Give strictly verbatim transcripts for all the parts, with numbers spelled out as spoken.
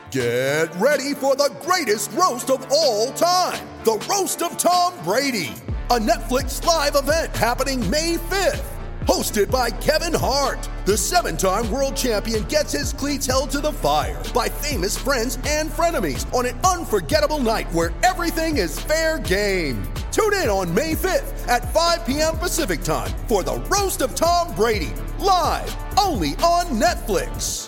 Get ready for the greatest roast of all time, the Roast of Tom Brady, a Netflix live event happening May fifth. Hosted by Kevin Hart, the seven-time world champion gets his cleats held to the fire by famous friends and frenemies on an unforgettable night where everything is fair game. Tune in on May fifth at five p.m. Pacific time for the Roast of Tom Brady, live only on Netflix.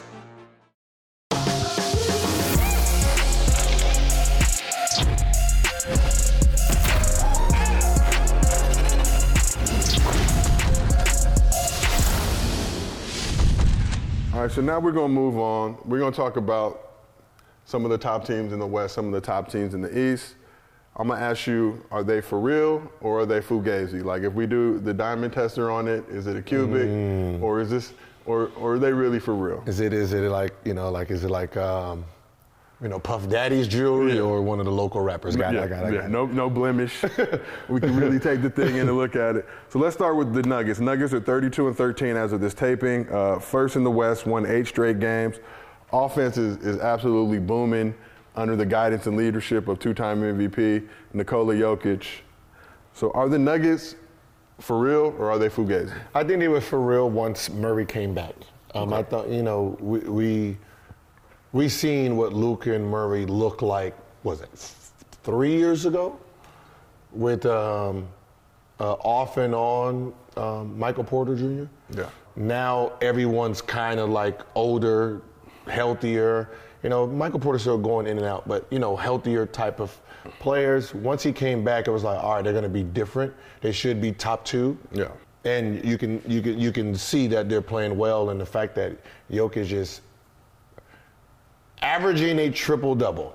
All right, so now we're going to move on. We're going to talk about some of the top teams in the West, some of the top teams in the East. I'm going to ask you, are they for real or are they fugazi? Like, if we do the diamond tester on it, is it a cubic mm. or is this, or, or are they really for real? Is it, is it like, you know, like, is it like, um, you know, Puff Daddy's jewelry yeah. or one of the local rappers? Got yeah, it, I got it. Yeah, no, no blemish. We can really take the thing in and look at it. So let's start with the Nuggets. Nuggets are thirty-two and thirteen as of this taping. Uh, first in the West, won eight straight games. Offense is, is absolutely booming under the guidance and leadership of two-time M V P Nikola Jokic. So are the Nuggets for real or are they fugazi? I think they were for real once Murray came back. Um, okay. I thought, you know, we. we We seen what Luka and Murray looked like, was it three years ago? With um, uh, off and on um, Michael Porter Junior Yeah. Now everyone's kind of like older, healthier. You know, Michael Porter's still going in and out, but, you know, healthier type of players. Once he came back, it was like, all right, they're going to be different. They should be top two. Yeah. And you can you can you can see that they're playing well, and the fact that Jokic is averaging a triple-double.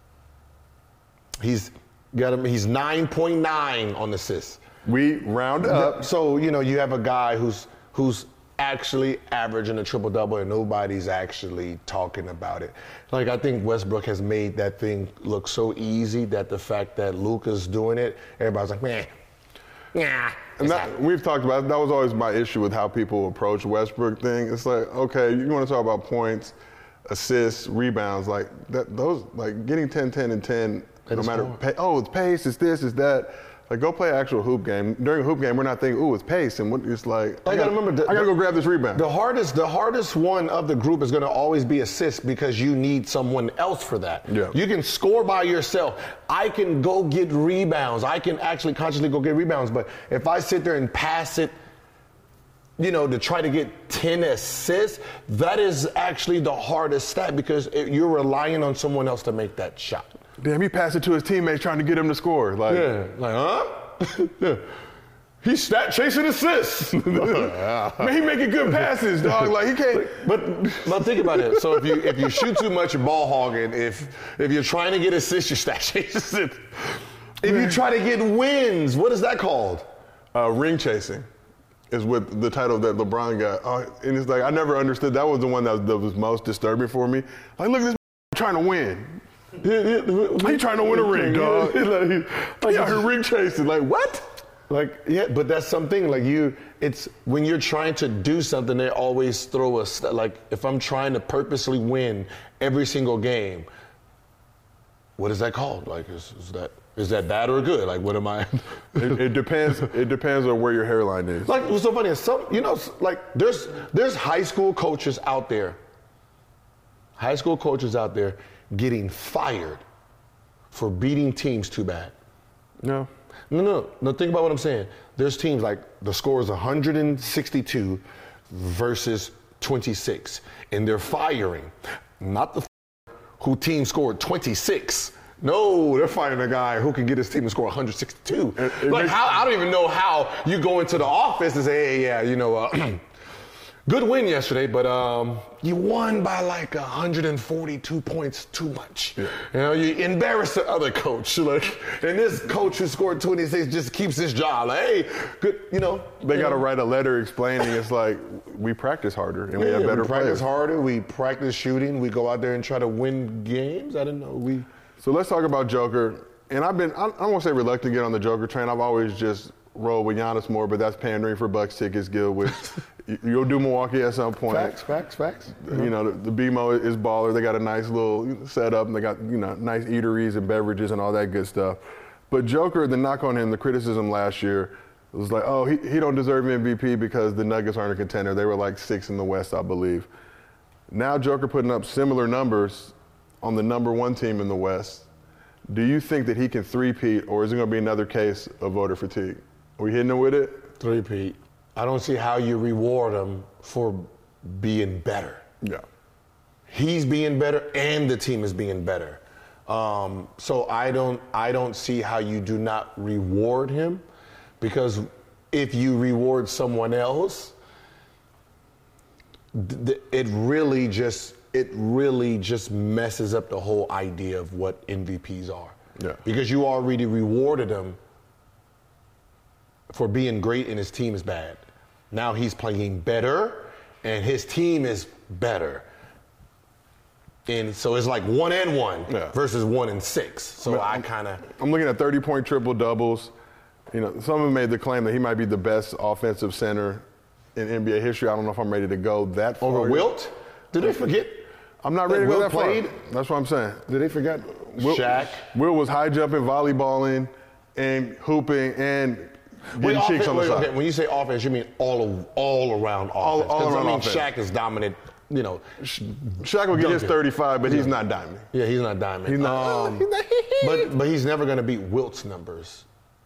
He's got him. He's nine point nine on assists. We round up. So, you know, you have a guy who's who's actually averaging a triple-double and nobody's actually talking about it. Like, I think Westbrook has made that thing look so easy that the fact that Luka's doing it, everybody's like, meh. Yeah. And that, we've talked about it. That was always my issue with how people approach Westbrook thing. It's like, okay, you want to talk about points, assists, rebounds, like that. Those, like getting ten, ten, and ten. No matter, pay, oh, it's pace, it's this, it's that. Like, go play an actual hoop game. During a hoop game, we're not thinking, ooh, it's pace, and what, it's like. I, I gotta remember. The, I gotta go grab this rebound. The hardest, the hardest one of the group is gonna always be assists because you need someone else for that. Yeah. You can score by yourself. I can go get rebounds. I can actually consciously go get rebounds. But if I sit there and pass it, you know, to try to get ten assists, that is actually the hardest stat because it, you're relying on someone else to make that shot. Damn, he passed it to his teammates trying to get him to score. Like, yeah, like, huh? Yeah. He's stat chasing assists. Man, he making good passes, dog. Like, he can't. But but think about it. So if you if you shoot too much, you're ball hogging. If if you're trying to get assists, you're stat chasing. If you try to get wins, what is that called? Uh, ring chasing is what the title that LeBron got. Uh, and it's like, I never understood. That was the one that was, that was most disturbing for me. Like, look at this trying to win. Yeah, yeah. He trying to win a ring, dog. like, like, yeah, her ring chasing. Like, what? Like, yeah, but that's something. Like, you, it's when you're trying to do something, they always throw a st- like. If I'm trying to purposely win every single game, what is that called? Like, is, is that is that bad or good? Like, what am I? it, it depends. It depends on where your hairline is. Like, what's so funny is some, you know, like there's there's high school coaches out there. High school coaches out there getting fired for beating teams too bad. No. No, no, no. Think about what I'm saying. There's teams like the score is one hundred sixty-two versus twenty-six, and they're firing, not the who team scored twenty-six. No, they're firing a guy who can get his team to score one hundred sixty-two. It, it like, makes, how, I don't even know how you go into the office and say, hey, yeah, you know, uh, good win yesterday, but um, you won by like one hundred forty-two points too much. Yeah. You know, you embarrassed the other coach. Like, and this coach who scored twenty-six just keeps his job. Like, hey, good, you know. They got to write a letter explaining it's like, we practice harder and yeah, we have better we practice players. harder, we practice shooting, we go out there and try to win games. I didn't know. we. So let's talk about Joker. And I've been, I, I don't want to say reluctant to get on the Joker train. I've always just roll with Giannis more, but that's pandering for Bucks tickets, Gil, which you'll do Milwaukee at some point. Facts, facts, facts. You know, the, the B M O is baller. They got a nice little setup, and they got, you know, nice eateries and beverages and all that good stuff. But Joker, the knock on him, the criticism last year was like, oh, he, he don't deserve M V P because the Nuggets aren't a contender. They were like six in the West, I believe. Now Joker putting up similar numbers on the number one team in the West. Do you think that he can three-peat, or is it going to be another case of voter fatigue? Are we hitting him with it? Three-peat. I don't see how you reward him for being better. Yeah. He's being better, and the team is being better. Um, so I don't, I don't see how you do not reward him, because if you reward someone else, th- it really just, it really just messes up the whole idea of what M V Ps are. Yeah. Because you already rewarded him for being great and his team is bad. Now he's playing better and his team is better. And so it's like one and one yeah. versus one and six. So I, I kind of. I'm looking at thirty-point triple doubles. You know, someone made the claim that he might be the best offensive center in N B A history. I don't know if I'm ready to go that far. Over Wilt? Did they forget? I'm not ready to go that played? far. That's what I'm saying. Did they forget Will, Shaq? Will was high jumping, volleyballing, and hooping, and getting Wait, cheeks offense, on the wait, side. okay. When you say offense, you mean all of, all around offense. All, all around I mean, offense. Shaq is dominant. You know, Shaq will get his Duncan. thirty-five, but Yeah. he's not diamond. Yeah, he's not diamond. He's not. Um, but but he's never going to beat Wilt's numbers.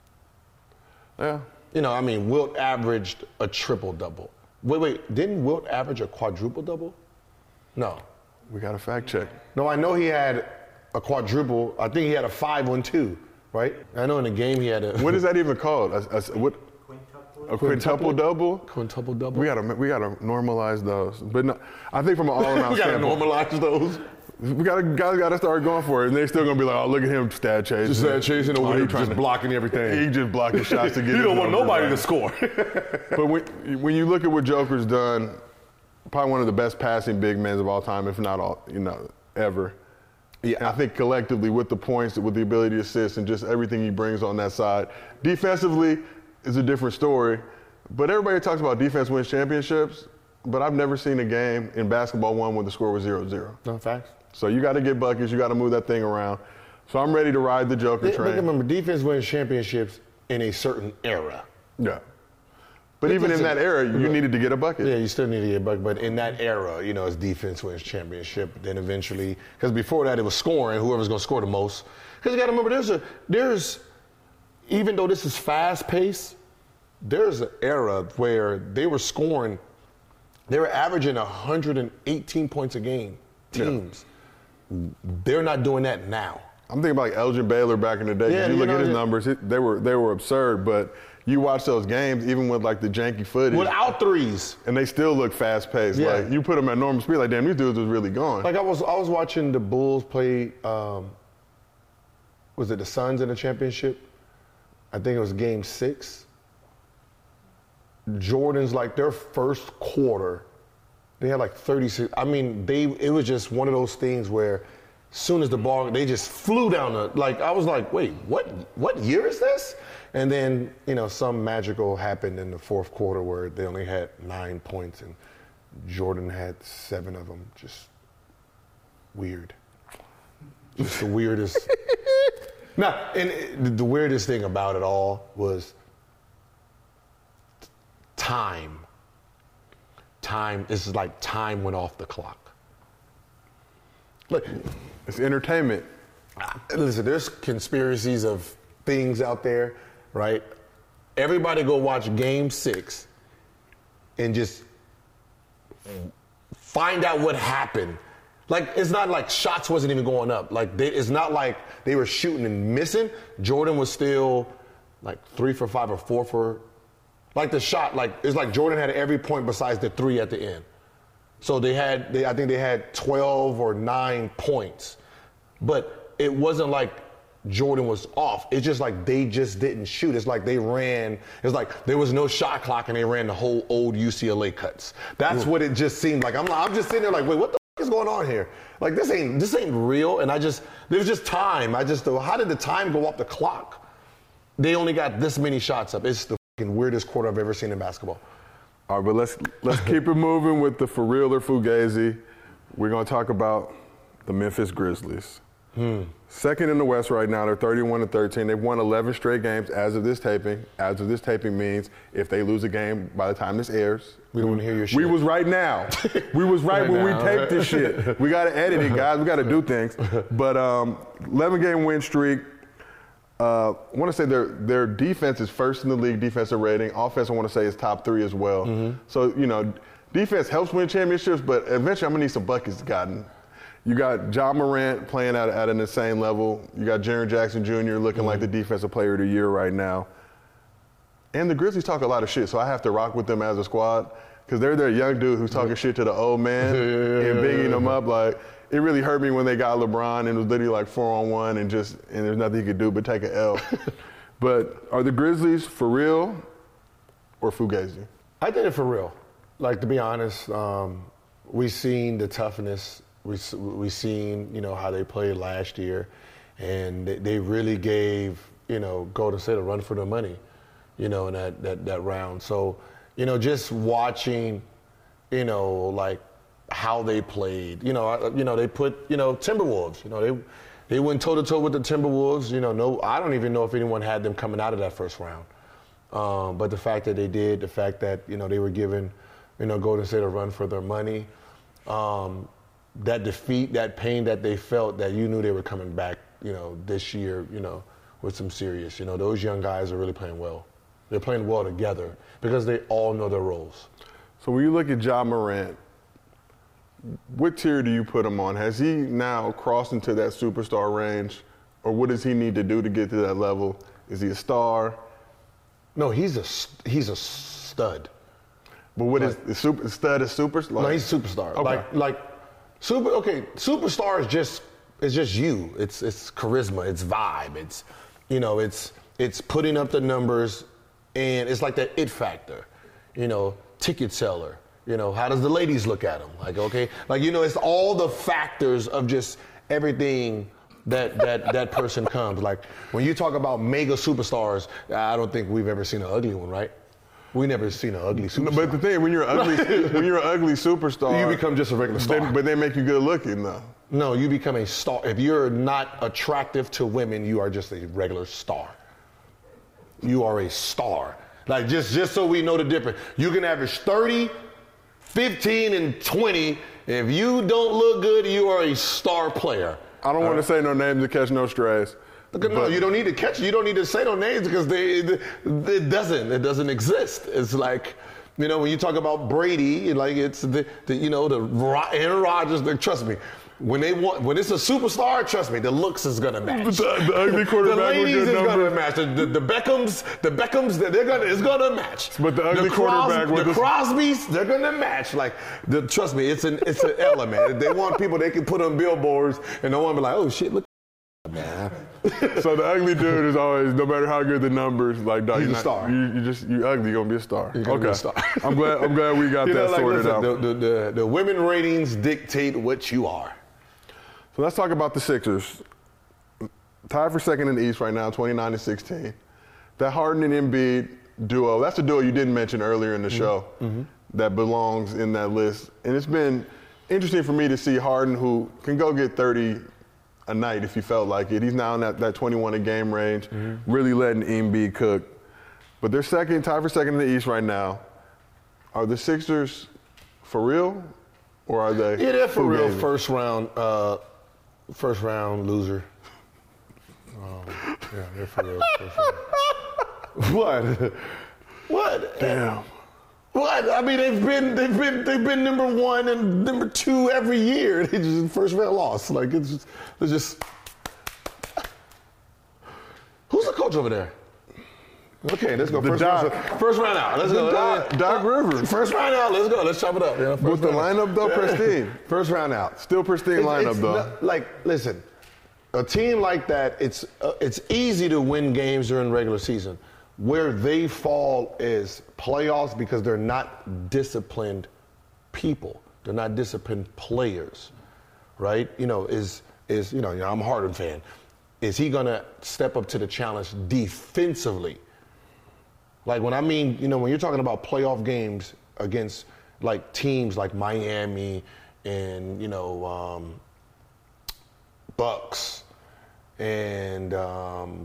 Yeah. You know, I mean, Wilt averaged a triple double. Wait, wait, didn't Wilt average a quadruple double? No. We got a fact check. No, I know he had a quadruple. I think he had a five one two, right? I know in the game he had a. What is that even called? A, a, what? A quintuple double? Quintuple double. We gotta we gotta normalize those. But no, I think from an all around we gotta standpoint, normalize those. we gotta guys gotta start going for it, and they're still gonna be like, oh, look at him stat chasing, Just stat chasing over oh, there, he trying just to- blocking everything. He just blocking shots to get. You his don't want numbers nobody right. to score. But when when you look at what Joker's done, probably one of the best passing big men of all time, if not all, you know, ever. Yeah, and I think collectively with the points, with the ability to assist, and just everything he brings on that side. Defensively is a different story, but everybody talks about defense wins championships, but I've never seen a game in basketball one when the score was zero zero. No, facts. So you got to get buckets, you got to move that thing around. So I'm ready to ride the Joker They, train. remember, defense wins championships in a certain era. Yeah. But even in that era, you needed to get a bucket. Yeah, you still need to get a bucket, but in that era, you know, it's defense wins championship. Then eventually, because before that it was scoring, whoever's going to score the most. Because you got to remember, there's a there's even though this is fast paced, there's an era where they were scoring, they were averaging one hundred eighteen points a game. Teams, yeah. They're not doing that now. I'm thinking about like Elgin Baylor back in the day. Yeah, you you look know, at his yeah. numbers; it, they were they were absurd. But you watch those games, even with like the janky footage, Without threes, and they still look fast paced. Yeah. Like you put them at normal speed, like damn, these dudes was really going. like I was I was watching the Bulls play. Um, was it the Suns in the championship? I think it was Game Six. Jordan's like their first quarter, they had like thirty-six. I mean, they it was just one of those things where, as soon as the ball, they just flew down the. Like I was like, wait, what? What year is this? And then you know, some magical happened in the fourth quarter where they only had nine points and Jordan had seven of them. Just weird. Just the weirdest. Now, and it, the weirdest thing about it all was time. Time, this is like time went off the clock. Look, It's entertainment. listen, there's conspiracies of things out there, right? Everybody go watch Game Six and just find out what happened. Like, it's not like shots wasn't even going up. Like, they, it's not like they were shooting and missing. Jordan was still like three for five or four for, like the shot, like, it's like Jordan had every point besides the three at the end. So they had, they, I think they had twelve or nine points. But it wasn't like Jordan was off. It's just like they just didn't shoot. It's like they ran, it's like there was no shot clock and they ran the whole old U C L A cuts. That's what it just seemed like. I'm, I'm just sitting there like, wait, what the f- is going on here? Like, this ain't, this ain't real. And I just, there was just time. I just, how did the time go off the clock? They only got this many shots up. It's the weirdest quarter I've ever seen in basketball. All right, but let's let's keep it moving with the for real or fugazi. We're going to talk about the Memphis Grizzlies. Hmm. Second in the West right now. They're thirty-one and thirteen. They've won eleven straight games as of this taping. As of this taping means if they lose a game by the time this airs. We don't want to hear your shit. We was right now. We was right, right when now. we taped this shit. We got to edit it, guys. We got to do things. But um, eleven-game win streak. Uh, I want to say their their defense is first in the league defensive rating. Offense, I want to say, is top three as well. Mm-hmm. So, you know, defense helps win championships, but eventually I'm going to need some buckets gotten. You got Ja Morant playing at, at an insane level. You got Jaren Jackson Junior looking mm-hmm. like the defensive player of the year right now. And the Grizzlies talk a lot of shit, so I have to rock with them as a squad because they're their young dude who's talking shit to the old man yeah, yeah, and bigging them up. Like, it really hurt me when they got LeBron and it was literally like four on one and just and there's nothing he could do but take an L. But are the Grizzlies for real or fugazi? I think they're for real. Like, to be honest, um, we've seen the toughness. We we seen, you know, how they played last year, and they, they really gave, you know, Golden State a run for their money, you know, in that, that, that round. So, you know, just watching, you know, like how they played, you know, you know, they put, you know, Timberwolves, you know, they they went toe to toe with the Timberwolves. You know, no, I don't even know if anyone had them coming out of that first round. Um, but the fact that they did, the fact that, you know, they were giving, you know, Golden State a run for their money. Um, that defeat, that pain that they felt, that you knew they were coming back, you know, this year, you know, with some serious. You know, those young guys are really playing well. They're playing well together because they all know their roles. So when you look at Ja Morant, what tier do you put him on? Has he now crossed into that superstar range, or what does he need to do to get to that level? Is he a star? No, he's a he's a stud. But what like, is the super stud? A superstar? No, he's a superstar. Okay. Like like. Super okay, superstar is just it's just you. It's it's charisma, it's vibe, it's you know, it's it's putting up the numbers, and it's like that it factor. You know, ticket seller. You know, how does the ladies look at him? Like, okay, like you know, it's all the factors of just everything that that that person comes. Like when you talk about mega superstars, I don't think we've ever seen an ugly one, right? We never seen an ugly superstar. No, but the thing, when you're an ugly, when you're an ugly superstar, you become just a regular star. They, but they make you good looking, though. No, you become a star. If you're not attractive to women, you are just a regular star. You are a star. Like just, just so we know the difference. You can average thirty, fifteen, and twenty. If you don't look good, you are a star player. I don't want to say no names to catch no strays. No, you don't need to catch. You don't need to say no names because they, it, it doesn't. It doesn't exist. It's like, you know, when you talk about Brady, like it's the, the you know, the Aaron Rodgers. The, trust me, when they want, when it's a superstar, trust me, the looks is gonna match. The, the ugly quarterback the ladies with good is numbers. gonna match. The, the, the Beckhams, the Beckhams, they're gonna, it's gonna match. But the ugly the quarterback Cros- with the the Crosbys, they're gonna match. Like, the, trust me, it's an, it's an element. They want people they can put on billboards, and no one be like, oh shit, look. Man. So the ugly dude is always, no matter how good the numbers, like dog, he's you're a not, star. You, you just you ugly, you're gonna be a star. You're gonna okay, be a star. I'm glad. I'm glad we got you that know, like, sorted listen, out. The, the, the, the women ratings dictate what you are. So let's talk about the Sixers. Tied for second in the East right now, twenty-nine to sixteen. That Harden and Embiid duo, that's a duo you didn't mention earlier in the show mm-hmm. that belongs in that list. And it's been interesting for me to see Harden, who can go get thirty a night if he felt like it. He's now in that, that twenty-one a game range, mm-hmm. really letting Embiid cook. But they're second, tied for second in the East right now. Are the Sixers for real, or are they? Yeah, they're for real. Gaming? First round, uh, first round loser. Um, yeah, they're for real. First round. What? What? Damn. What? I mean, they've been they've been they've been number one and number two every year. They just first round loss. Like it's just it's just. Who's the coach over there? Okay, let's go. First round, first round out. Let's the go. Doc, Doc Rivers. First round out. Let's go. Let's chop it up. Yeah, With the lineup though, pristine. First round out. Still pristine it's, lineup it's though. Not, like, listen, a team like that, it's uh, it's easy to win games during regular season. Where they fall is playoffs because they're not disciplined people. They're not disciplined players, right? You know, is is you know, you know I'm a Harden fan. Is he gonna step up to the challenge defensively? Like when I mean, you know, when you're talking about playoff games against like teams like Miami and, you know, um, Bucks and um,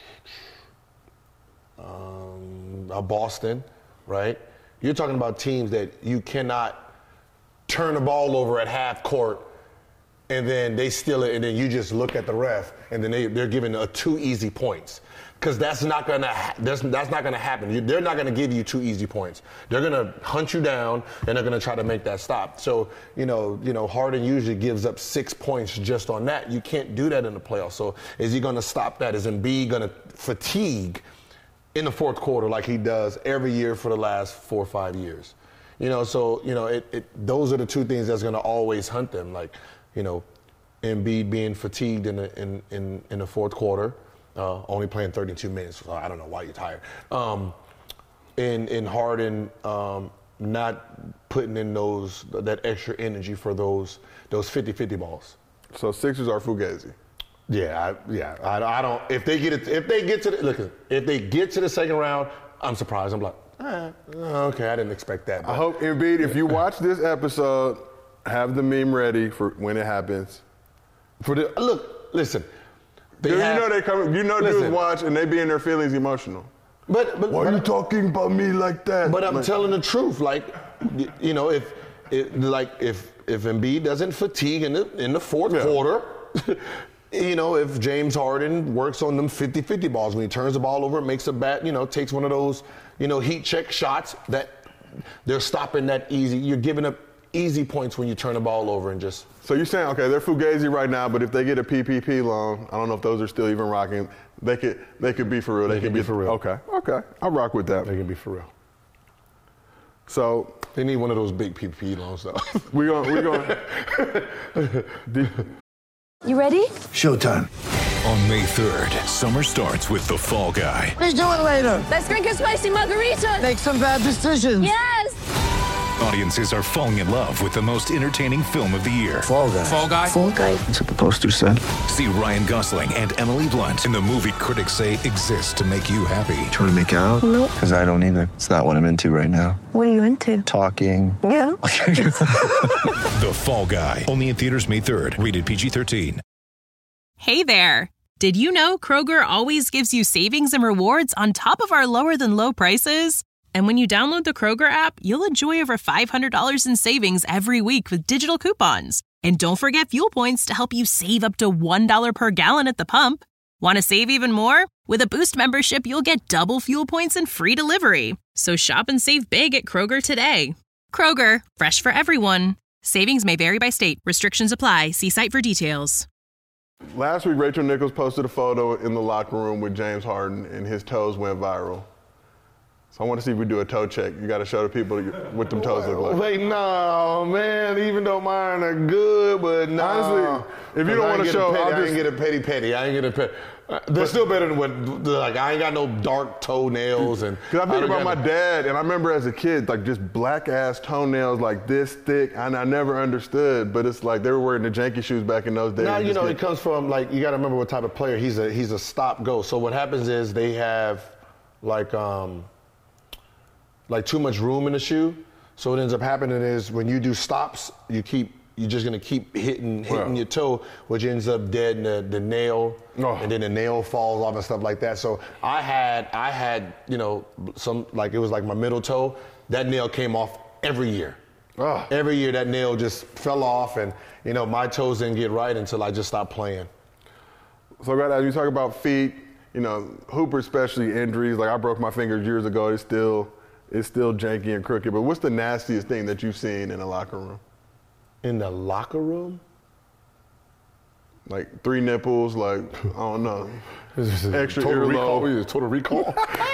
um, uh, Boston, right? You're talking about teams that you cannot turn the ball over at half court and then they steal it and then you just look at the ref and then they, they're giving a two easy points. Because that's not gonna ha- that's, that's not gonna happen. You, they're not gonna give you two easy points. They're gonna hunt you down and they're gonna try to make that stop. So you know, you know, Harden usually gives up six points just on that. You can't do that in the playoffs. So is he gonna stop that? Is Embiid gonna fatigue in the fourth quarter like he does every year for the last four or five years? You know, so you know, it, it those are the two things that's gonna always hunt them. Like, you know, Embiid being fatigued in the in in, in the fourth quarter. Uh, only playing thirty-two minutes, so I don't know why you're tired. Um, and, and Harden um, not putting in those that extra energy for those those fifty-fifty balls. So Sixers are Fugazi. Yeah, I, yeah. I, I don't. If they get it, if they get to the look, if they get to the second round, I'm surprised. I'm like, eh, okay, I didn't expect that. But. I hope Embiid, if you watch this episode, have the meme ready for when it happens. For the look, listen. Dude, you know they come. You know listen, dudes watch and they be in their feelings emotional. But, but why but, are you talking about me like that? But I'm like, telling the truth. Like, you know, if, if like if if Embiid doesn't fatigue in the in the fourth yeah. quarter, you know, if James Harden works on them fifty-fifty balls when he turns the ball over, makes a bat, you know, takes one of those, you know, heat check shots that they're stopping that easy. You're giving up easy points when you turn the ball over and just. So you're saying, okay, they're Fugazi right now, but if they get a P P P loan, I don't know if those are still even rocking. They could, they could be for real. They, they could be, be for real. Okay, okay, I'll rock with that. They can be for real. So they need one of those big P P P loans, though. We're going, we're going. You ready? Showtime. On May third, summer starts with The Fall Guy. Let's do it later. Let's drink a spicy margarita. Make some bad decisions. Yes. Audiences are falling in love with the most entertaining film of the year. Fall Guy. Fall Guy? Fall Guy. That's what the poster said. See Ryan Gosling and Emily Blunt in the movie critics say exists to make you happy. Trying to make it out? Nope. Because I don't either. It's not what I'm into right now. What are you into? Talking. Yeah. The Fall Guy. Only in theaters May third. Rated P G thirteen. Hey there. Did you know Kroger always gives you savings and rewards on top of our lower than low prices? And when you download the Kroger app, you'll enjoy over five hundred dollars in savings every week with digital coupons. And don't forget fuel points to help you save up to one dollar per gallon at the pump. Want to save even more? With a Boost membership, you'll get double fuel points and free delivery. So shop and save big at Kroger today. Kroger, fresh for everyone. Savings may vary by state. Restrictions apply. See site for details. Last week, Rachel Nichols posted a photo in the locker room with James Harden, and his toes went viral. So I want to see if we do a toe check. You got to show the people what them toes look like. Wait, no, man. Even though mine are good, but no. Honestly, if you don't want to show, petty, I'll I just ain't get a petty petty. I ain't get a petty. Uh, they're but, still better than what. Like I ain't got no dark toenails and. Because I think about my dad, and I remember as a kid, like just black ass toenails like this thick, and I never understood. But it's like they were wearing the janky shoes back in those days. Now you know get, it comes from like you got to remember what type of player he's a. He's a stop go. So what happens is they have like um. like too much room in the shoe. So what ends up happening is when you do stops, you keep you're just gonna keep hitting hitting wow. your toe, which ends up dead in the, the nail, oh. and then the nail falls off and stuff like that. So I had I had you know some like it was like my middle toe, that nail came off every year. Oh. Every year that nail just fell off, and you know my toes didn't get right until I just stopped playing. So as you talk about feet, you know Hooper especially injuries. Like I broke my fingers years ago. It's still It's still janky and crooked, but what's the nastiest thing that you've seen in a locker room? In the locker room? Like three nipples, like, I don't know. Extra total earlobe. Recall, total recall.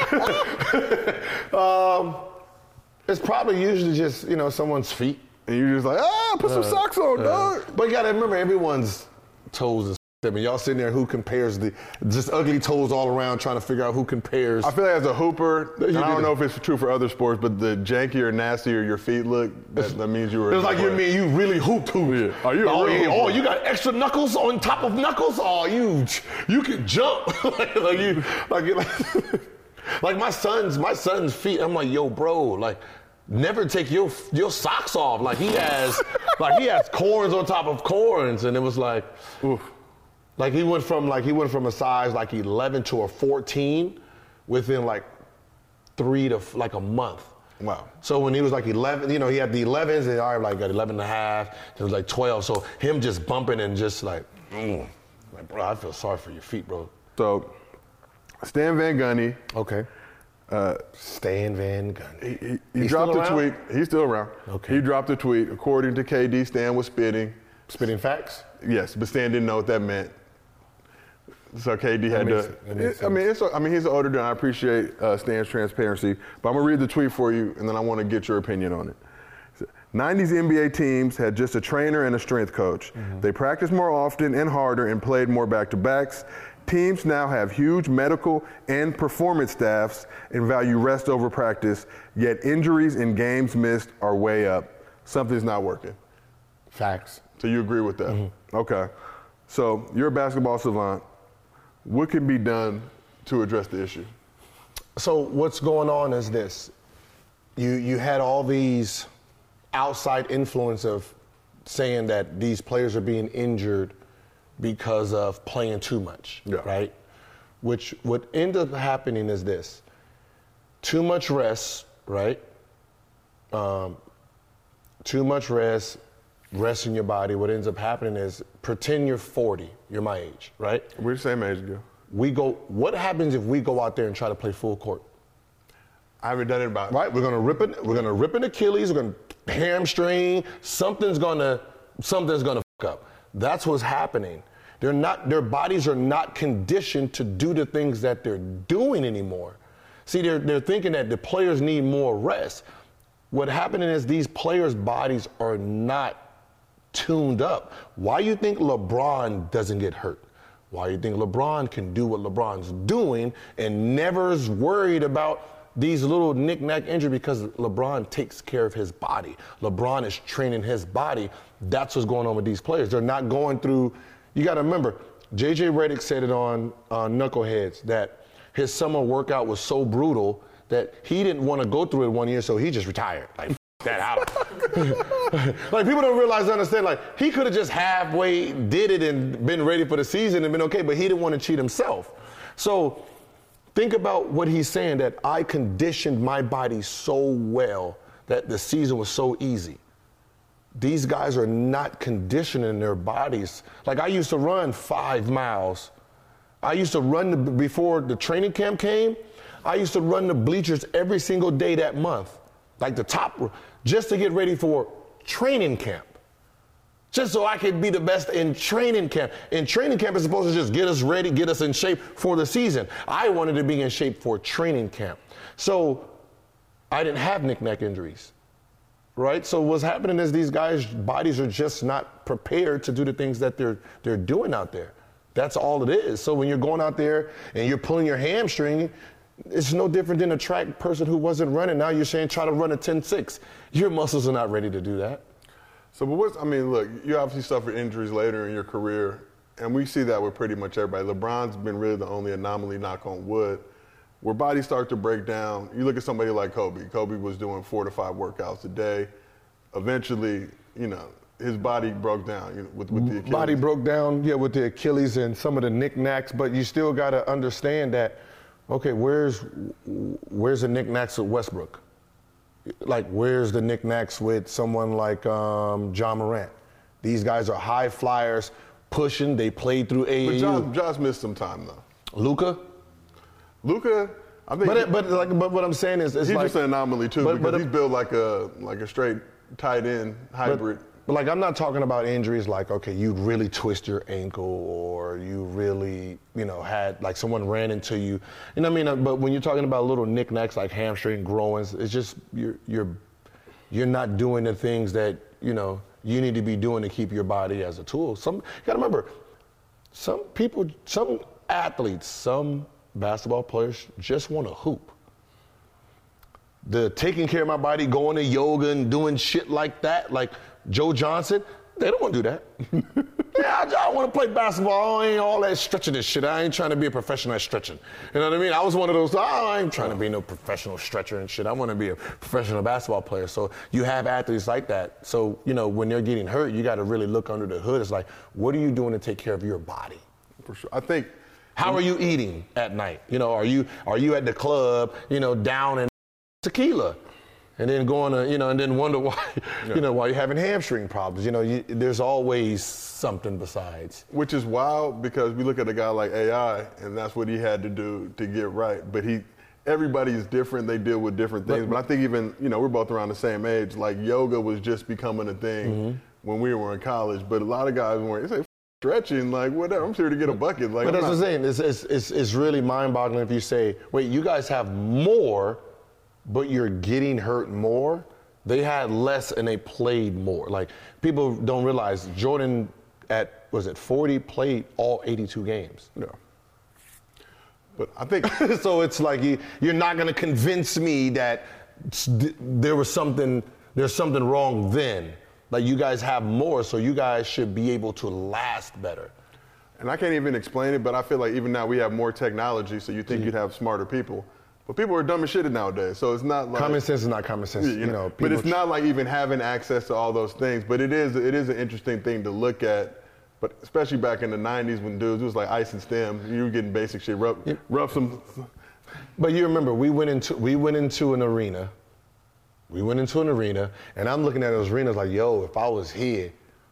um, it's probably usually just, you know, someone's feet. And you're just like, ah, put some uh, socks on, uh, dog. But you gotta remember, everyone's toes is I mean, y'all sitting there, who compares the just ugly toes all around, trying to figure out who compares. I feel like as a hooper, and I don't know if it's true for other sports, but the jankier, nastier your feet look, that, that means you were. It's like you mean you really hooped, hooped. Yeah. Oh, you oh, really yeah. oh, you got extra knuckles on top of knuckles. Oh, you you can jump like, like you like. like Like my son's, my son's feet. I'm like, yo, bro, like, never take your your socks off. Like he has, like he has corns on top of corns, and it was like, oof. Like he went from like he went from a size like eleven to a fourteen within like three to like a month. Wow. So when he was like eleven, you know, he had the elevens, and I like got eleven and a half. It was like twelve. So him just bumping and just like, mm, like, bro, I feel sorry for your feet, bro. So Stan Van Gundy. Okay. Uh, Stan Van Gundy. He, he, he dropped a tweet. He's still around. Okay. He dropped a tweet. According to K D, Stan was spitting. Spitting facts? Yes, but Stan didn't know what that meant. So K D had makes, to. It, I mean, it's. I mean, he's older than I appreciate uh, Stan's transparency, but I'm gonna read the tweet for you, and then I want to get your opinion on it. nineties N B A teams had just a trainer and a strength coach. Mm-hmm. They practiced more often and harder and played more back-to-backs. Teams now have huge medical and performance staffs and value rest over practice, yet injuries and games missed are way up. Something's not working. Facts. So you agree with that? Mm-hmm. Okay. So you're a basketball savant. What can be done to address the issue? So what's going on is this. You you had all these outside influence of saying that these players are being injured because of playing too much, yeah. right? Which what ended up happening is this. Too much rest, right? Um, too much rest, rest in your body. What ends up happening is pretend you're forty, you're my age, right? We're the same age ago. We go, what happens if we go out there and try to play full court? I haven't done it about Right, we're gonna rip it, we're gonna rip an Achilles, we're gonna hamstring, something's gonna, something's gonna fuck up. That's what's happening. They're not, their bodies are not conditioned to do the things that they're doing anymore. See, they're, they're thinking that the players need more rest. What happening is these players' bodies are not tuned up. Why you think LeBron doesn't get hurt? Why you think LeBron can do what LeBron's doing and never is worried about these little knick-knack injuries? Because LeBron takes care of his body. LeBron is training his body. That's what's going on with these players. They're not going through, you got to remember, J J Redick said it on uh, Knuckleheads that his summer workout was so brutal that he didn't want to go through it one year, so he just retired. Like, f- that out. Like, people don't realize, understand, like, he could have just halfway did it and been ready for the season and been okay, but he didn't want to cheat himself. So think about what he's saying, that I conditioned my body so well that the season was so easy. These guys are not conditioning their bodies. Like, I used to run five miles. I used to run the, before the training camp came, I used to run the bleachers every single day that month, like the top, just to get ready for training camp. Just so I could be the best in training camp. And training camp is supposed to just get us ready, get us in shape for the season. I wanted to be in shape for training camp. So I didn't have knick-knack injuries, right? So what's happening is these guys' bodies are just not prepared to do the things that they're they're doing out there. That's all it is. So when you're going out there and you're pulling your hamstring, it's no different than a track person who wasn't running. Now you're saying try to run a ten six. Your muscles are not ready to do that. So, but what's, I mean, look, you obviously suffered injuries later in your career, and we see that with pretty much everybody. LeBron's been really the only anomaly, knock on wood, where bodies start to break down. You look at somebody like Kobe. Kobe was doing four to five workouts a day. Eventually, you know, his body broke down you know, with, with the Achilles. Body broke down, yeah, with the Achilles and some of the knickknacks, but you still got to understand that, okay, where's where's the knickknacks with Westbrook? Like, where's the knickknacks with someone like um, John Morant? These guys are high flyers, pushing. They played through A A U. But Josh, Josh missed some time, though. Luka? Luka, I think. But, he, it, but, like, but what I'm saying is, it's he's like, just an anomaly, too, but, because but, he's built like a, like a straight tight end hybrid. But, But like, I'm not talking about injuries like, okay, you really twist your ankle or you really, you know, had like someone ran into you. You know what I mean? But when you're talking about little knickknacks like hamstring growings, it's just you're you're you're not doing the things that, you know, you need to be doing to keep your body as a tool. Some you gotta remember, some people, some athletes, some basketball players just want to hoop. The taking care of my body, going to yoga and doing shit like that, like Joe Johnson, they don't want to do that. They I, I want to play basketball. I ain't all that stretching this shit. I ain't trying to be a professional at stretching. You know what I mean? I was one of those, oh, I ain't trying to be no professional stretcher and shit. I want to be a professional basketball player. So you have athletes like that. So, you know, when they're getting hurt, you got to really look under the hood. It's like, what are you doing to take care of your body? For sure. I think. How are you eating at night? You know, are you are you at the club, you know, down in tequila? And then going to, you know, and then wonder why, yeah. you know, why you're having hamstring problems. You know, you, there's always something besides. Which is wild because we look at a guy like A I, and that's what he had to do to get right. But he, everybody is different. They deal with different things. But, but I think even, you know, we're both around the same age. Like yoga was just becoming a thing mm-hmm. when we were in college. But a lot of guys weren't. They say stretching, like whatever. I'm here to get a bucket. Like, but that's what I'm saying. It's, it's, it's, it's really mind-boggling if you say, wait, you guys have more, but you're getting hurt more. They had less and they played more. Like, people don't realize Jordan at, was it forty, played all eighty-two games. Yeah. But I think. So it's like you, you're not going to convince me that there was something, there's something wrong then. Like, you guys have more, so you guys should be able to last better. And I can't even explain it, but I feel like even now we have more technology, so you think mm-hmm. you'd have smarter people. But people are dumb as shit nowadays, so it's not like common sense is not common sense, you, you know. But it's not like even having access to all those things. But it is it is an interesting thing to look at. But especially back in the nineties when dudes it was like ice and stem, you were getting basic shit, rub yeah. rub some. But you remember we went into we went into an arena, we went into an arena, and I'm looking at those arenas like, yo, if I was here,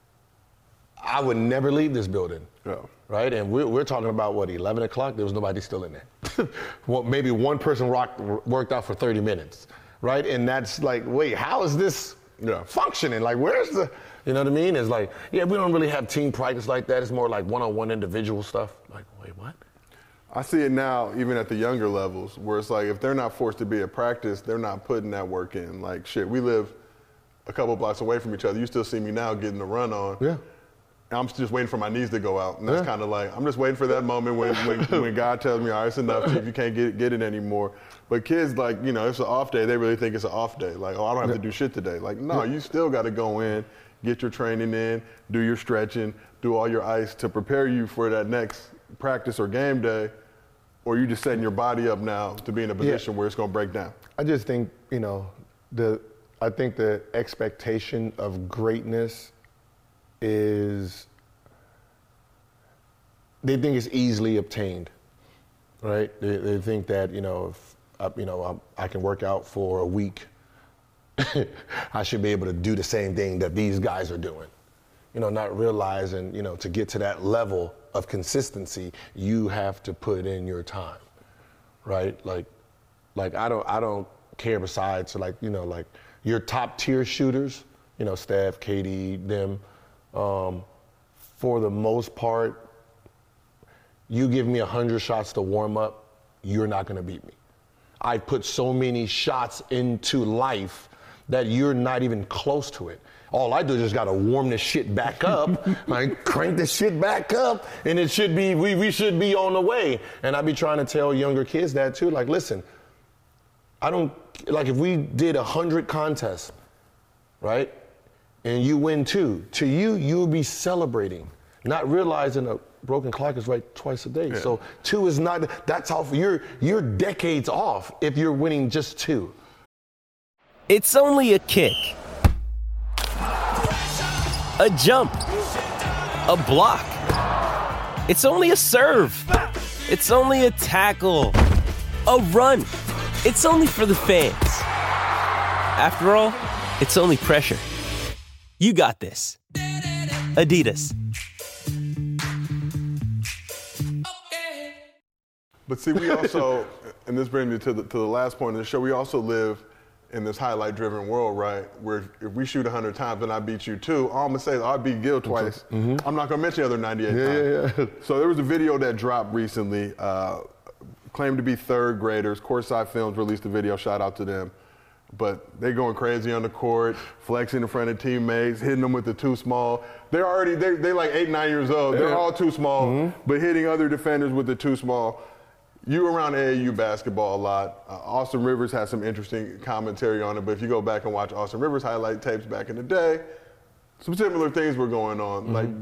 I would never leave this building. Yeah. Right? And we're, we're talking about, what, eleven o'clock? There was nobody still in there. Well, maybe one person rocked, worked out for thirty minutes, right? And that's like, wait, how is this yeah. functioning? Like, where's the, you know what I mean? It's like, yeah, we don't really have team practice like that. It's more like one-on-one individual stuff. Like, wait, what? I see it now, even at the younger levels, where it's like, if they're not forced to be at practice, they're not putting that work in. Like, shit, we live a couple blocks away from each other. You still see me now getting the run on. Yeah. I'm just waiting for my knees to go out. And that's yeah. kind of like, I'm just waiting for that moment when, when, when God tells me, all right, it's enough, if you can't get, get it anymore. But kids, like, you know, it's an off day, they really think it's an off day. Like, oh, I don't have to do shit today. Like, no, you still got to go in, get your training in, do your stretching, do all your ice to prepare you for that next practice or game day, or you just setting your body up now to be in a position yeah. where it's going to break down. I just think, you know, the I think the expectation of greatness is they think it's easily obtained, right? They, they think that, you know, if I, you know I'm, I can work out for a week, I should be able to do the same thing that these guys are doing. You know, not realizing, you know, to get to that level of consistency, you have to put in your time, right? Like, like I don't, I don't care besides, like, you know, like your top tier shooters, you know, Steph, K D, them. Um, for the most part, you give me one hundred shots to warm up, you're not going to beat me. I put so many shots into life that you're not even close to it. All I do is just got to warm this shit back up. I crank this shit back up, and it should be, we, we should be on the way. And I be trying to tell younger kids that too. Like, listen, I don't, like if we did one hundred contests, right? And you win two, to you, you'll be celebrating, not realizing a broken clock is right twice a day. Yeah. So two is not, that's off, you're, you're decades off if you're winning just two. It's only a kick, a jump, a block. It's only a serve. It's only a tackle, a run. It's only for the fans. After all, it's only pressure. You got this. Adidas. But see, we also, and this brings me to the, to the last point of the show, we also live in this highlight-driven world, right, where if we shoot one hundred times and I beat you two, all I'm going to say is I beat Gil twice. Mm-hmm. I'm not going to mention the other ninety-eight yeah, times. Yeah, yeah. So there was a video that dropped recently, uh, claimed to be third graders. Courtside Films released a video, shout out to them. But they're going crazy on the court, flexing in front of teammates, hitting them with the too small. They're already, they're, they're like eight, nine years old. They're yeah. all too small, mm-hmm. but hitting other defenders with the too small. You were around A A U basketball a lot. Uh, Austin Rivers has some interesting commentary on it, but if you go back and watch Austin Rivers highlight tapes back in the day, some similar things were going on. Mm-hmm. Like,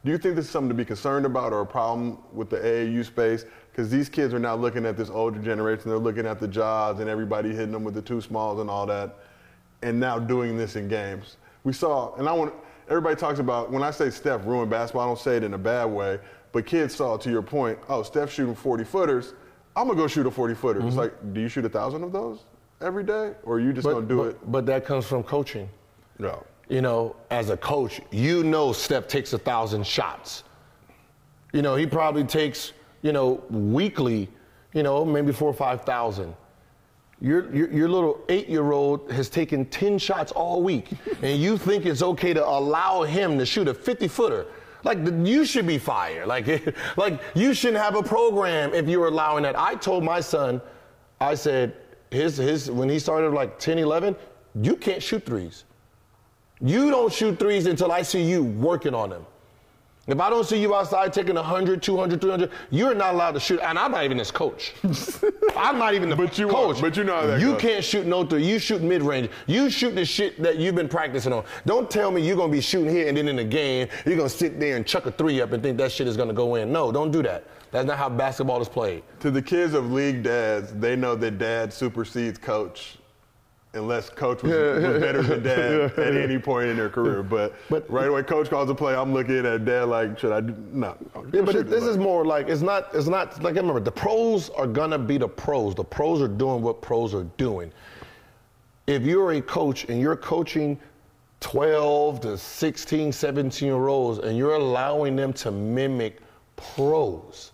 Do you think this is something to be concerned about or a problem with the A A U space? Because these kids are now looking at this older generation. They're looking at the jobs and everybody hitting them with the two smalls and all that, and now doing this in games. We saw, and I want everybody talks about, when I say Steph ruined basketball, I don't say it in a bad way, but kids saw, to your point, oh, Steph shooting forty-footers, I'm going to go shoot a forty-footer. Mm-hmm. It's like, do you shoot a thousand of those every day, or are you just going to do but, it? But that comes from coaching. No. You know, as a coach, you know Steph takes a thousand shots. You know, he probably takes, you know, weekly, you know, maybe four or five thousand. Your, your, your little eight-year-old has taken ten shots all week, and you think it's okay to allow him to shoot a fifty-footer. Like, you should be fired. Like, like, you shouldn't have a program if you're allowing that. I told my son, I said, his, his, when he started like ten, eleven, you can't shoot threes. You don't shoot threes until I see you working on them. If I don't see you outside taking one hundred, two hundred, three hundred, you're not allowed to shoot. And I'm not even his coach. I'm not even the but you coach. Are, but you know how that You goes. can't shoot no three. You shoot mid-range. You shoot the shit that you've been practicing on. Don't tell me you're going to be shooting here and then in the game, you're going to sit there and chuck a three up and think that shit is going to go in. No, don't do that. That's not how basketball is played. To the kids of league dads, they know that dad supersedes coach. Unless coach was, was better than dad at any point in their career. But, but right away, coach calls a play, I'm looking at dad like, should I do? No. Yeah, but it, this is more like, it's not, it's not, like, I remember, the pros are going to be the pros. The pros are doing what pros are doing. If you're a coach and you're coaching twelve to sixteen, seventeen year olds and you're allowing them to mimic pros,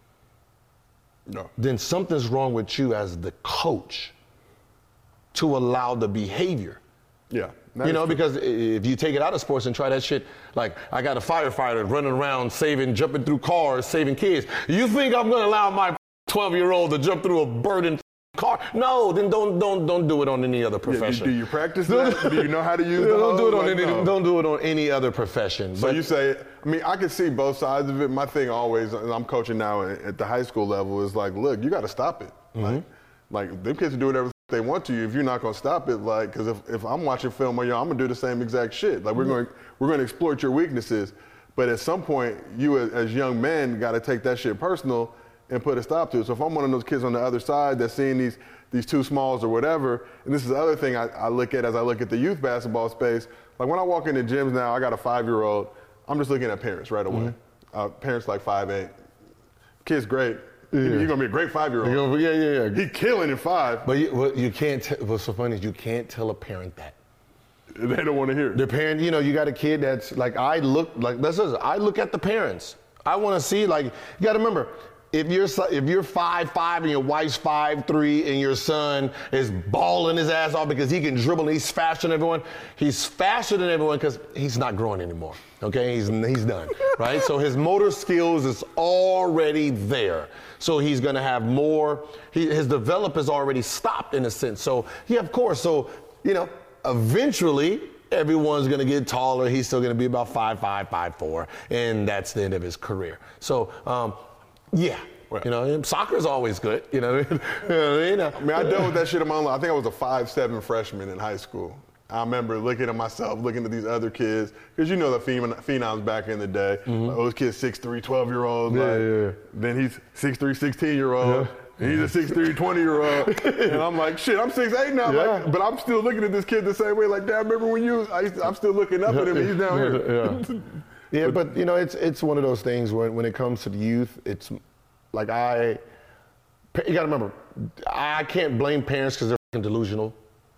no. then something's wrong with you as the coach to allow the behavior. Yeah. You know, because if you take it out of sports and try that shit, like I got a firefighter running around saving, jumping through cars, saving kids. You think I'm gonna allow my twelve-year-old to jump through a burning car? No, then don't don't don't do it on any other profession. Yeah, do, do you practice that? Do you know how to use the don't do it on like, any no. don't do it on any other profession. So but, you say, I mean, I can see both sides of it. My thing always, and I'm coaching now at the high school level, is like, look, you got to stop it. Mm-hmm. Like, like them kids will do whatever they want to you if you're not going to stop it. Like, because if, if I'm watching film on you, I'm going to do the same exact shit. Like, we're mm-hmm. going we're going to exploit your weaknesses. But at some point, you as, as young men got to take that shit personal and put a stop to it. So if I'm one of those kids on the other side that's seeing these these two smalls or whatever, and this is the other thing I, I look at as I look at the youth basketball space. Like when I walk into gyms now, I got a five-year-old. I'm just looking at parents right away. Mm-hmm. Uh, parents like five eight. Kid's great. Yeah. You're gonna be a great five-year-old. Yeah, yeah, yeah. He killing in five. But you, well, you can't. T- what's so funny is you can't tell a parent that. They don't want to hear it. The parent, you know, you got a kid that's like, I look like this is. I look at the parents. I want to see, like, you got to remember, if you're if you're five five and your wife's five three and your son is balling his ass off because he can dribble and he's faster than everyone, he's faster than everyone because he's not growing anymore. Okay, he's he's done, right? So his motor skills is already there. So he's gonna have more. He, his develop is already stopped in a sense. So yeah, of course. So you know, eventually everyone's gonna get taller. He's still gonna be about five five, five four, and that's the end of his career. So um, yeah. Well, you know, soccer's always good. You know, you know. I mean, I dealt with that shit in my own life. I think I was a five seven freshman in high school. I remember looking at myself, looking at these other kids, because you know the phenoms back in the day. Mm-hmm. Like, those kids, six three, twelve-year-olds. Yeah, like, yeah. Then he's six three, sixteen-year-old. Yeah. He's a six three, twenty-year-old. And I'm like, shit, I'm six eight now. Yeah. Like, but I'm still looking at this kid the same way. Like, Dad, remember when you, I used to, I'm still looking up at him and he's down here. Yeah, yeah but, but, you know, it's it's one of those things when, when it comes to the youth, it's like I, you got to remember, I can't blame parents because they're delusional.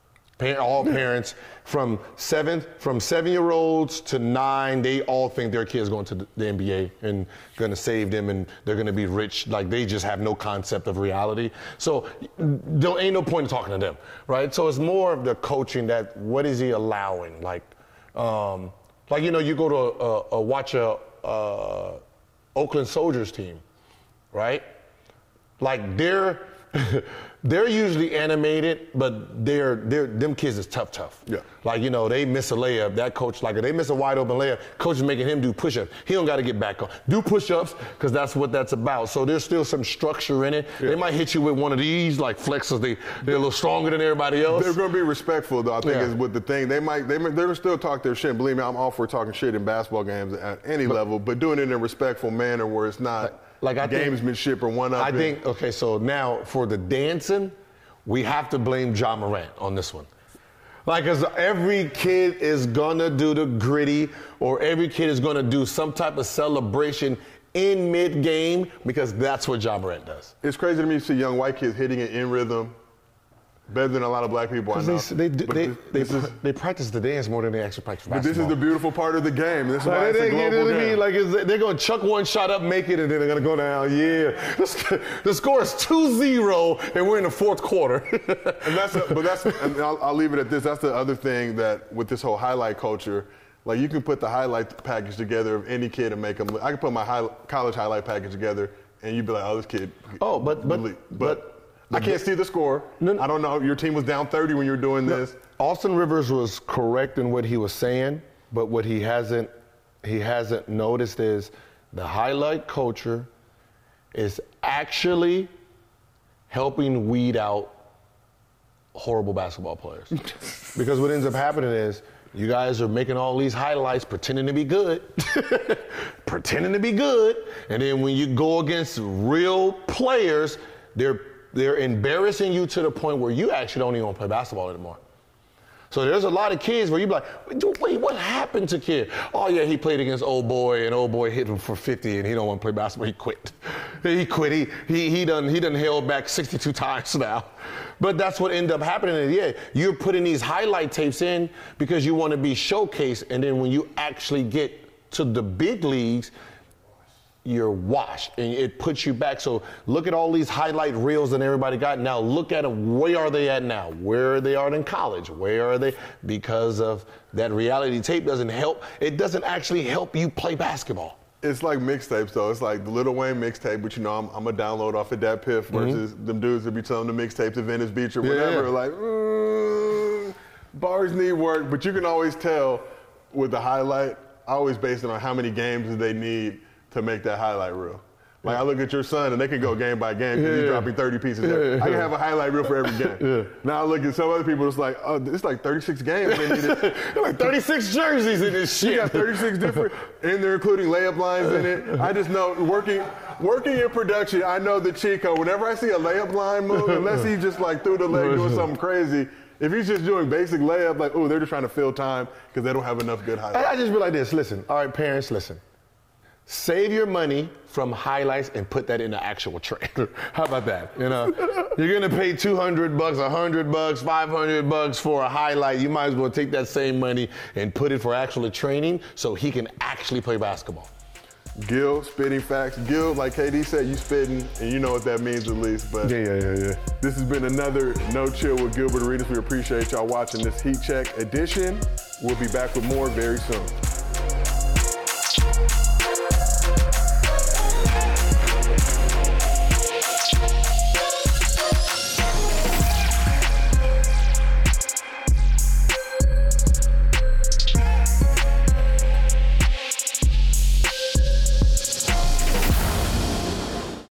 All parents from seventh, from seven-year-olds to nine, they all think their kid's going to the N B A and going to save them and they're going to be rich. Like, they just have no concept of reality. So there ain't no point in talking to them, right? So it's more of the coaching that what is he allowing? Like, um, like you know, you go to a, a watch a, a Oakland Soldiers team, right? Like they're they're usually animated, but they're they're them kids is tough, tough. Yeah. Like, you know, they miss a layup. That coach, like, if they miss a wide open layup, coach is making him do push-ups. He don't got to get back on. Do push-ups, because that's what that's about. So there's still some structure in it. Yeah. They might hit you with one of these, like flexors. They, they're a little stronger than everybody else. They're going to be respectful, though, I think, yeah. is with the thing. They might, they might, they're going to still talk their shit. Believe me, I'm all for talking shit in basketball games at any but, level, but doing it in a respectful manner where it's not like, like I gamesmanship think, or one-up. I think, okay, so now for the dancing, we have to blame Ja Morant on this one. Like, cause every kid is gonna do the gritty, or every kid is gonna do some type of celebration in mid-game, because that's what Ja Morant does. It's crazy to me to see young white kids hitting it in rhythm, better than a lot of black people I know. They, they, they, they, this is, they practice the dance more than they actually practice basketball. But this is the beautiful part of the game. This is like, why it's they, a global you know what game. I mean? Like, it's, they're going to chuck one shot up, make it, and then they're going to go down. Yeah. The, the score is two zero, and we're in the fourth quarter. and that's a, but that's, and I'll, I'll leave it at this. That's the other thing that with this whole highlight culture, like, you can put the highlight package together of any kid and make them. I can put my high, college highlight package together, and you'd be like, oh, this kid. Oh, but but but. but I can't see the score. No, I don't know. Your team was down thirty when you were doing no, this. Austin Rivers was correct in what he was saying, but what he hasn't he hasn't noticed is the highlight culture is actually helping weed out horrible basketball players. Because what ends up happening is you guys are making all these highlights pretending to be good, pretending to be good, and then when you go against real players, they're They're embarrassing you to the point where you actually don't even want to play basketball anymore. So there's a lot of kids where you be like, wait, what happened to kid? Oh, yeah, he played against old boy, and old boy hit him for fifty, and he don't want to play basketball. He quit. He quit. He he he done he done held back sixty-two times now. But that's what ended up happening. And yeah, you're putting these highlight tapes in because you want to be showcased, and then when you actually get to the big leagues, you're washed, and it puts you back. So look at all these highlight reels that everybody got. Now look at them. Where are they at now? Where they are in college? Where are they? Because of that reality tape doesn't help. It doesn't actually help you play basketball. It's like mixtapes, though. It's like the Lil Wayne mixtape, but you know, I'm, I'm going to download off of Dat Piff versus mm-hmm. them dudes that be telling the mixtapes at Venice Beach or whatever. Yeah. Like, mm, bars need work, but you can always tell with the highlight, I always base it on how many games they need to make that highlight reel. Like, I look at your son, and they can go game by game because yeah. he's dropping thirty pieces. Yeah. I can have a highlight reel for every game. Yeah. Now I look at some other people, it's like, oh, it's like thirty-six games they needed. Like thirty-six jerseys in this shit. You got thirty-six different, and they're including layup lines in it. I just know, working working in production, I know the cheat code. Whenever I see a layup line move, unless he just like threw the leg doing something crazy, if he's just doing basic layup, like, oh, they're just trying to fill time because they don't have enough good highlights. I, I just be like this, listen, all right, parents, listen. Save your money from highlights and put that in the actual trade. How about that? You know, you're gonna pay two hundred bucks, one hundred bucks, five hundred bucks for a highlight. You might as well take that same money and put it for actual training so he can actually play basketball. Gil, spitting facts. Gil, like K D said, you spitting, and you know what that means at least. But yeah, yeah, yeah, yeah. This has been another No Chill with Gilbert Arenas. We appreciate y'all watching this Heat Check edition. We'll be back with more very soon.